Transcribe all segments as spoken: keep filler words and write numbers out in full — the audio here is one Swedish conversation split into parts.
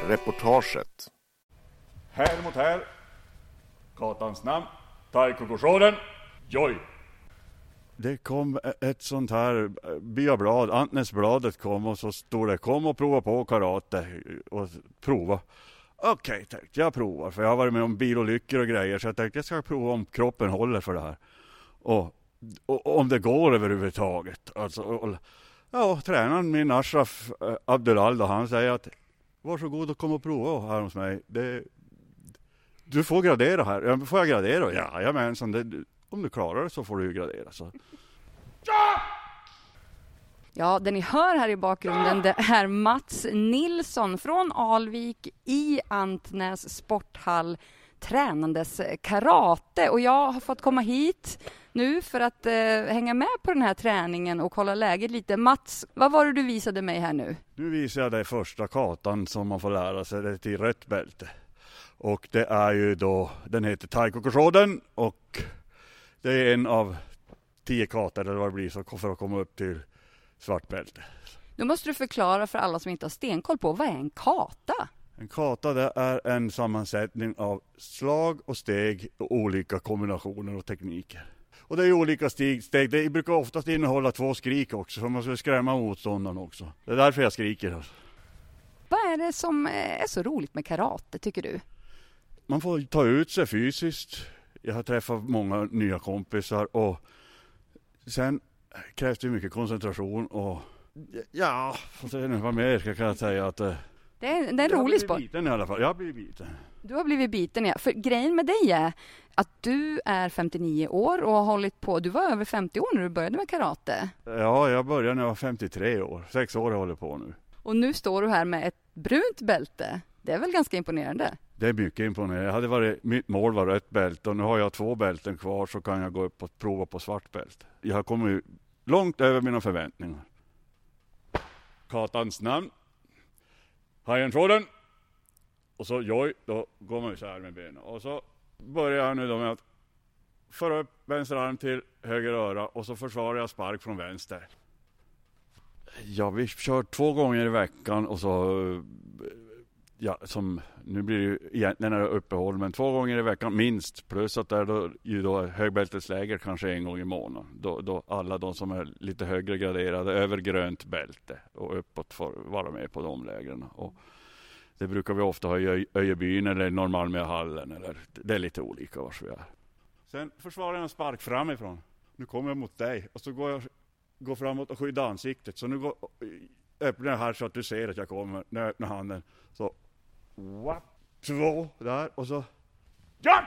reportaget. Här mot här. Gatans namn. Taiko Korsåden. Joj. Det kom ett sånt här byablad, Antnäsbladet kom och så stod det kom och prova på karate och prova. Okej, okay, tänkte jag provar för jag har varit med om bilolyckor och grejer så jag tänkte jag ska prova om kroppen håller för det här. Och, och, och om det går överhuvudtaget. Alltså, och, ja, tränaren min Ashraf eh, Abdullah, han säger att varsågod och kom och prova här hos mig. Det, du får gradera här. Ja, får jag gradera? Ja, jag menar, det, om du klarar det så får du gradera. Så. Ja! Ja, det ni hör här i bakgrunden, det är Mats Nilsson från Alvik i Antnäs sporthall tränandes karate. Och jag har fått komma hit nu för att eh, hänga med på den här träningen och kolla läget lite. Mats, vad var det du visade mig här nu? Nu visar jag dig första katan som man får lära sig, det till rött bälte. Och det är ju då, den heter Taiko Korsåden och det är en av tio kator eller vad det blir så för att komma upp till svart bälte. Då måste du förklara för alla som inte har stenkoll på, vad är en kata? En kata det är en sammansättning av slag och steg och olika kombinationer och tekniker. Och det är olika steg, steg. Det brukar oftast innehålla två skrik också för man ska skrämma motståndaren också. Det är därför jag skriker. Vad är det som är så roligt med karate tycker du? Man får ta ut sig fysiskt. Jag har träffat många nya kompisar och sen krävs det mycket koncentration och ja, får se nu vad mer kan jag säga att det är, det är en rolig sport. Biten i alla fall. Jag har blivit biten. Du har blivit biten, ja. För grejen med dig är att du är femtionio år och har hållit på, du var över femtio år när du började med karate. Ja, jag började när jag var femtiotre år. Sex år har jag hållit på nu. Och nu står du här med ett brunt bälte. Det är väl ganska imponerande? Det är mycket imponerande. Jag hade varit, mitt mål var rött bälte och nu har jag två bälten kvar så kan jag gå upp och prova på svart bälte. Jag har kommit långt över mina förväntningar. Katans namn. Hajentråden. Och så joj, då går man så här med benen. Och så börjar jag nu då med att föra upp vänster arm till höger öra och så försvarar jag spark från vänster. Ja, vi kör två gånger i veckan och så ja, som nu blir det ju egentligen är det uppehåll men två gånger i veckan minst plus att det är då, ju då högbältesläger kanske en gång i månaden. Då, då alla de som är lite högre graderade över grönt bälte och uppåt får vara med på de lägren. Och det brukar vi ofta ha i Öjebyn eller Norrmalmöhallen eller det är lite olika vars vi är. Sen försvarar jag en spark framifrån. Nu kommer jag mot dig och så går jag går framåt och skyddar ansiktet. Så nu går, öppnar jag här så att du ser att jag kommer. När jag öppnar handen så wap, två där och så ja!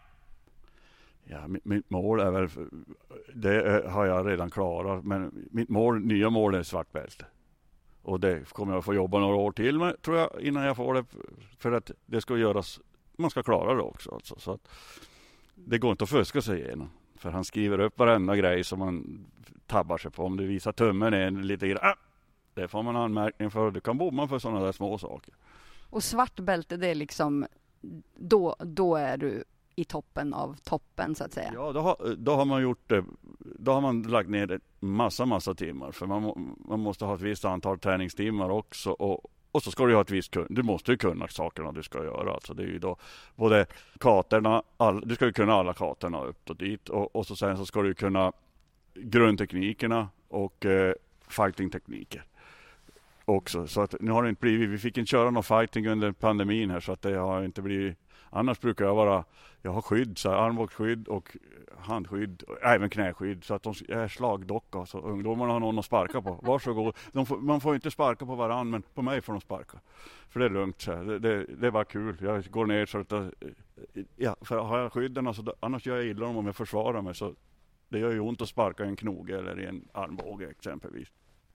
Ja, mitt, mitt mål är väl det har jag redan klarat men mitt mål, nya mål är svart bälte. Och det kommer jag få jobba några år till med tror jag innan jag får det för att det ska göras man ska klara det också alltså, så att det går inte att fuska sig igenom. För han skriver upp varenda grej som man tabbar sig på. Om du visar tummen en lite grann. Ah, det får man anmärkning för. Du kan bomma för sådana där små saker. Och svart bälte, det är liksom då, då är du i toppen av toppen så att säga. Ja, då har, då har man gjort det. Då har man lagt ner en massa, massa timmar. För man, man måste ha ett visst antal träningstimmar också. Och, och så ska du ha ett visst kun. Du måste ju kunna sakerna du ska göra. Alltså det är ju då både katerna, all, du ska ju kunna alla katerna upp och dit. Och, och så sen så ska du kunna grundteknikerna och eh, fightingtekniker också. Så att nu har det inte blivit, vi fick inte köra någon fighting under pandemin här så att det har inte blivit, annars brukar jag vara, jag har skydd, så här, armbågsskydd och handskydd, och även knäskydd så att de är slagdocka så ungdomarna har någon att sparka på. Varsågod. De får, man får inte sparka på varann men på mig får de sparka. För det är lugnt så här. Det, det, det är bara kul. Jag går ner så att ja, för har jag skydden alltså, annars gör jag illa om jag försvarar mig så det gör ju ont att sparka i en knoge eller i en armbåge exempelvis.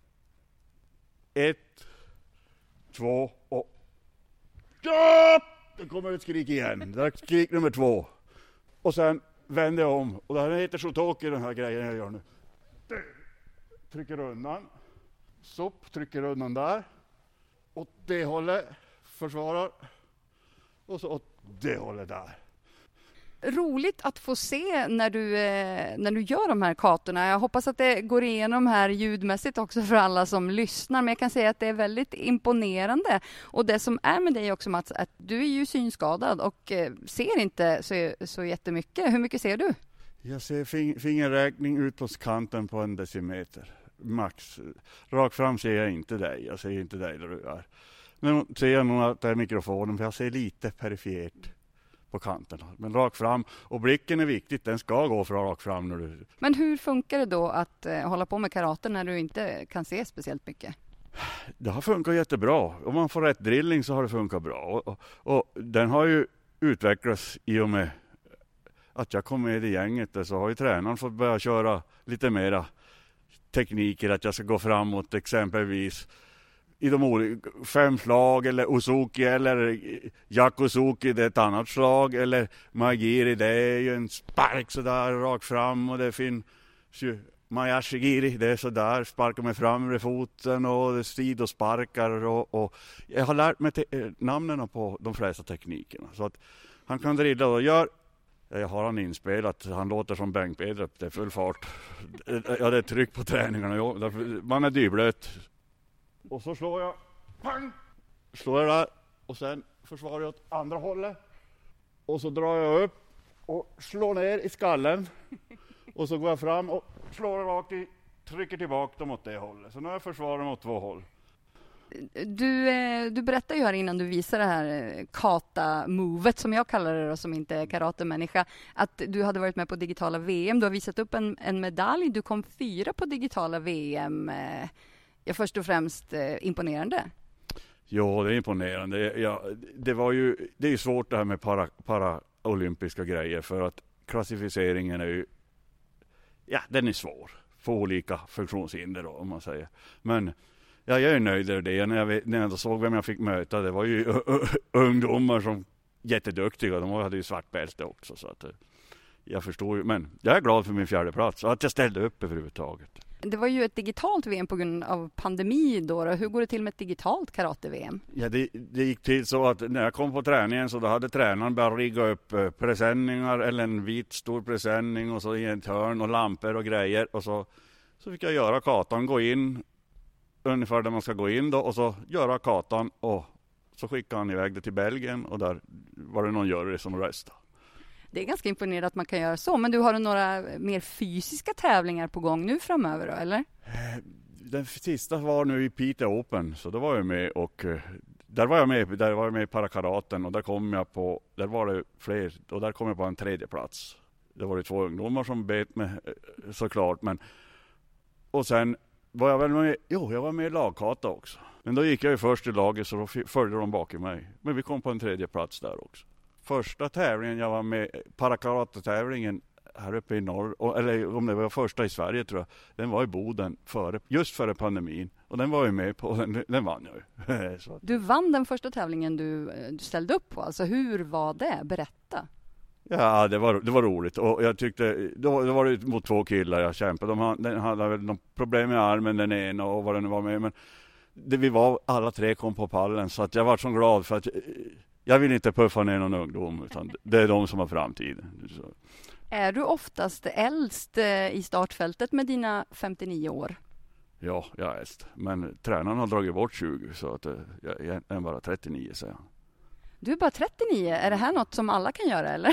Ett, två och ja! Det kommer ett skrik igen. Det är skrik nummer två. Och sen vänder jag om. Och det här heter shotoki den här grejen jag gör nu. Trycker undan. Sopp, trycker undan där. Åt det hållet. Försvarar. Och så åt det hållet där. Roligt att få se när du, eh, när du gör de här kartorna. Jag hoppas att det går igenom här ljudmässigt också för alla som lyssnar. Men jag kan säga att det är väldigt imponerande. Och det som är med dig också, Mats, att du är ju synskadad och eh, ser inte så, så jättemycket. Hur mycket ser du? Jag ser fing- fingerräkning ut hos kanten på en decimeter. Max. Rakt fram ser jag inte dig. Jag ser inte dig där du är. Men ser jag nog att det är mikrofonen, för jag ser lite perifert på kanten. Men rakt fram. Och blicken är viktigt. Den ska gå för rakt fram. När du... Men hur funkar det då att eh, hålla på med karate när du inte kan se speciellt mycket? Det har funkat jättebra. Om man får rätt drilling så har det funkat bra. Och, och, och den har ju utvecklats i och med att jag kom med i gänget. Så har ju tränaren fått börja köra lite mera tekniker. Att jag ska gå framåt exempelvis i de olika fem slag, eller Ozuki eller Yakuzuki, det är ett annat slag, eller Magiri, det är ju en spark sådär rakt fram, och det finns ju Mayashigiri, det är sådär, sparkar med framre foten och sidosparkar och, och jag har lärt mig te- namnen på de flesta teknikerna, så att han kan drilla och gör. Jag har han inspelat, han låter som Bengt Bedrup, det är full fart. Ja, det är tryck på träningarna, man är dyblöt. Och så slår jag, pang, slår jag där, och sen försvarar jag åt andra hållet. Och så drar jag upp och slår ner i skallen. Och så går jag fram och slår rakt i, trycker tillbaka dem åt det hållet. Så nu har jag försvarat dem åt två håll. Du, eh, du berättade ju här innan du visade det här kata-movet, som jag kallar det då, som inte är karatemänniska, att du hade varit med på digitala V M. Du har visat upp en, en medalj, du kom fyra på digitala V M. Eh, Ja, först och främst eh, imponerande. Ja, det är imponerande. Ja, det var ju det är ju svårt det här med para, paraolympiska grejer, för att klassificeringen är ju, ja, den är svår för olika funktionshinder då, om man säger. Men ja, jag är nöjd med det. När jag, vet, när jag såg vem jag fick möta, det var ju uh, uh, ungdomar som jätteduktiga. De hade ju svart bälte också, så att jag förstår ju. Men jag är glad för min fjärde plats och att jag ställde upp överhuvudtaget. Det var ju ett digitalt V M på grund av pandemi då. då. Hur går det till med ett digitalt karate-V M? Ja, det, det gick till så att när jag kom på träningen så då hade tränaren börjat rigga upp presenningar, eller en vit stor presenning, och så i ett hörn och lampor och grejer. Och så, så fick jag göra katan, gå in ungefär där man ska gå in då, och så göra katan, och så skickade han iväg det till Belgien, och där var det någon jury som röstade. Det är ganska imponerande att man kan göra så. Men du har några mer fysiska tävlingar på gång nu framöver då, eller? Den sista var nu i Piteå Open, så då var jag med, och där var jag med, där var jag med i parakaraten, och där kom jag på, där var det fler, och där kom jag på en tredje plats. Det var det två ungdomar som bet mig, såklart, men och sen var jag väl med, jo, jag var med i lagkata också. Men då gick jag ju först i laget, så då följde de bak i mig. Men vi kom på en tredje plats där också. Första tävlingen jag var med, parakaratetävlingen här uppe i norr, eller om det var första i Sverige tror jag, den var i Boden före, just före pandemin, och den var ju med på, den, den vann jag ju. Så. Du vann den första tävlingen du, du ställde upp på, alltså hur var det? Berätta. Ja, det var, det var roligt, och jag tyckte, då, då var det mot två killar jag kämpade, de hade, den hade väl någon problem med armen den ena och vad det nu var med, men det, vi var, alla tre kom på pallen, så att jag var så glad, för att jag vill inte puffa ner någon ungdom, utan det är de som har framtiden. Så. Är du oftast äldst i startfältet med dina femtionio år? Ja, jag är äldst. Men tränaren har dragit bort tjugo, så att jag är bara trettionio, säger han. Du är bara trettionio. Är det här något som alla kan göra, eller?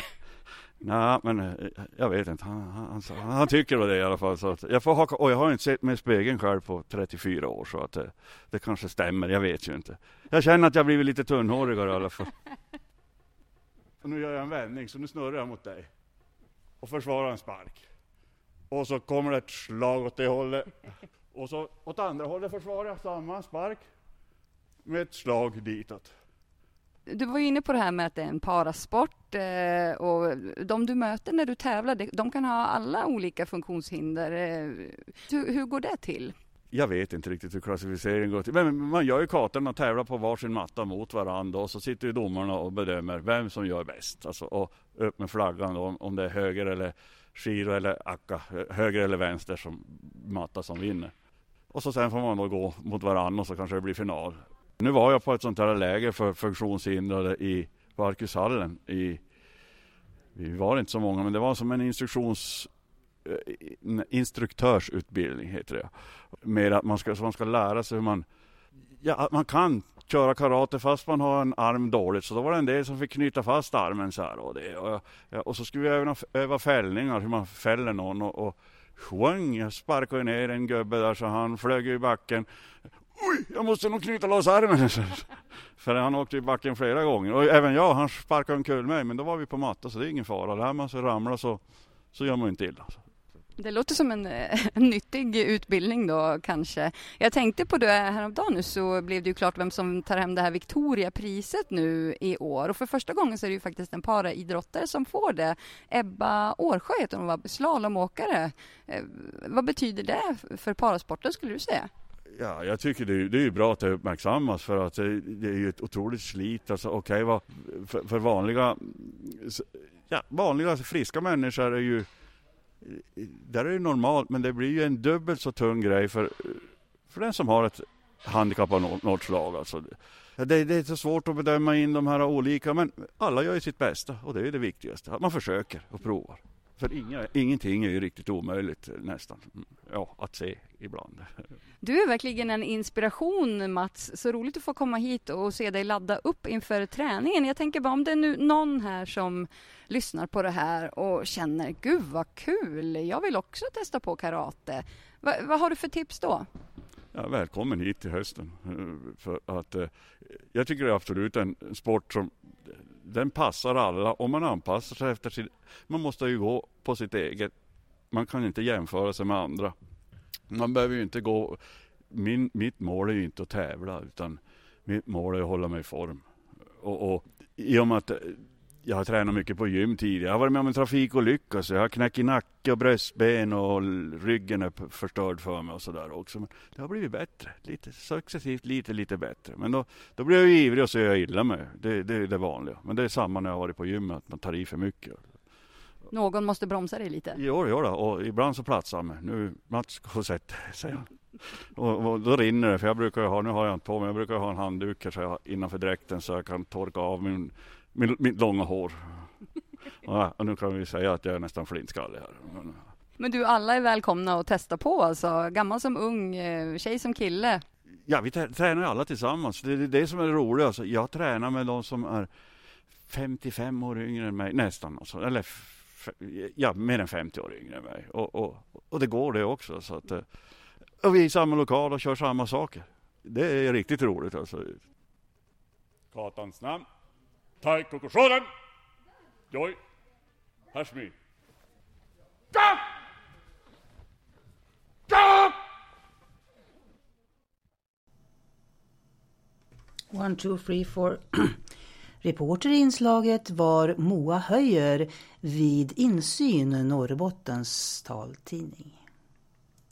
Nej, men jag vet inte. Han, han, han, han tycker det i alla fall. Så att jag får ha, och jag har inte sett mig i spegeln själv på trettiofyra år, så att det, det kanske stämmer. Jag vet ju inte. Jag känner att jag blivit lite tunnhårigare i alla fall. Och nu gör jag en vändning, så nu snurrar jag mot dig. Och försvarar en spark. Och så kommer det ett slag åt det hållet. Och så åt andra hållet försvarar jag samma spark. Med ett slag ditåt. Du var ju inne på det här med att det är en parasport, eh, och de du möter när du tävlar, de kan ha alla olika funktionshinder. Eh, hur, hur går det till? Jag vet inte riktigt hur klassificeringen går till. Men man gör ju kartan och tävlar på varsin matta mot varandra, och så sitter ju domarna och bedömer vem som gör bäst. Alltså, och upp med flaggan då, om det är höger eller Shiro eller Akka, höger eller vänster som matta som vinner. Och så sen får man då gå mot varandra, och så kanske det blir final. Nu var jag på ett sånt här läger för funktionshindrade i Parkushallen i vi var inte så många, men det var som en instruktions en instruktörsutbildning heter det. Med att man ska, så man ska lära sig hur man ja, att man kan köra karate fast man har en arm dåligt. Så då var det en del som fick knyta fast armen så här. Och, det, och, ja, och så skulle vi öva, öva fällningar, hur man fäller någon. Och, och sjung, jag sparkade ner en gubbe där så han flög i backen. Oj, jag måste nog knyta loss armen. För han åkte i backen flera gånger. Och även jag, han sparkade omkull mig. Men då var vi på matta så det är ingen fara. Där man så ramlar så, så gör man inte illa. Det låter som en, en nyttig utbildning då kanske. Jag tänkte på det häromdagen nu så blev det ju klart vem som tar hem det här Victoria-priset nu i år. Och för första gången så är det ju faktiskt en paraidrottare som får det. Ebba Årsjö heter hon, var slalomåkare. Eh, vad betyder det för parasporten skulle du säga? Ja, jag tycker det är, det är bra att det uppmärksammas för att det, det är ju ett otroligt slit. Alltså, okej, vad, för, för vanliga, ja, vanliga friska människor är ju där är det normalt, men det blir ju en dubbelt så tung grej för, för den som har ett handikapp av något, något slag. Alltså. Det, det är så svårt att bedöma in de här olika, men alla gör ju sitt bästa och det är det viktigaste. Att man försöker och provar. För inga, ingenting är ju riktigt omöjligt nästan ja, att se ibland. Du är verkligen en inspiration, Mats. Så roligt att få komma hit och se dig ladda upp inför träningen. Jag tänker bara om det är nu någon här som lyssnar på det här och känner, gud vad kul, jag vill också testa på karate. Va, vad har du för tips då? Ja, välkommen hit till hösten. För att, jag tycker det är absolut en sport som den passar alla om man anpassar sig efter sin... Man måste ju gå på sitt eget. Man kan inte jämföra sig med andra. Man behöver ju inte gå... Min, mitt mål är ju inte att tävla utan mitt mål är att hålla mig i form. Och, och i och med att jag har tränat mycket på gym tidigare. Jag har varit med om en trafikolycka så jag har knäckt i nacke och bröstben och ryggen är förstörd för mig och sådär också. Men det har blivit bättre. Lite successivt, lite, lite bättre. Men då, då blir jag ju ivrig och så gör jag illa med. Det, det är det vanliga. Men det är samma när jag har varit på gym att man tar i för mycket. Någon måste bromsa dig lite. Jo, jo då. Och ibland så platsar han mig. Nu, Mats, gå och sätt, säger han. Och, och då rinner det. För jag brukar ha, nu har jag inte på mig, jag brukar ha en handduk här så jag, innanför dräkten så jag kan torka av min, min, mitt långa hår. Ja, och nu kan vi säga att jag är nästan flintskallig här. Men, Men du, alla är välkomna att testa på alltså. Gammal som ung, tjej som kille. Ja, vi tränar ju alla tillsammans. Det är det som är roligt. Alltså, jag tränar med de som är femtiofem år yngre än mig. Nästan. Alltså. Eller f- ja, mer än femtio år yngre än mig. Och, och, och det går det också. Så att, och vi är i samma lokal och kör samma saker. Det är riktigt roligt. Alltså. Katans namn. Taiko Koshoden. Joj. Hashmi. Go! Go! One, two, three, four. Reporter i inslaget var Moa Höjer vid Insyn, Norrbottens taltidning.